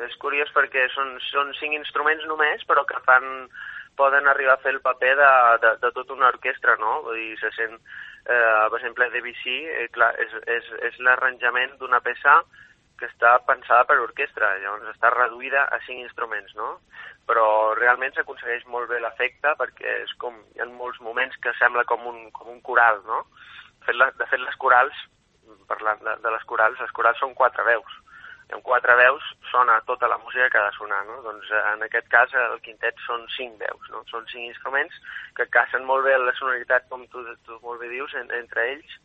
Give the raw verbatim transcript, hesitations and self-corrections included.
és curiós perquè són, són cinc instruments només, però que fan, poden arribar a fer el paper de, de, de tota una orquestra, no? Vull dir, se sent, eh, per exemple, Debussy, eh, clar, és, és, és l'arranjament d'una peça que està pensada per orquestra, llavors està reduïda a cinc instruments, no? Però realment s'aconsegueix molt bé l'efecte perquè és com, hi ha molts moments que sembla com un, com un coral, no? De fet, de fet, les corals, parlant de, de les corals, les corals són quatre veus. I amb quatre veus sona tota la música que ha de sonar, no? Doncs en aquest cas el quintet són cinc veus, no? Són cinc instruments que casen molt bé la sonoritat, com tu, tu molt bé dius, en, entre ells,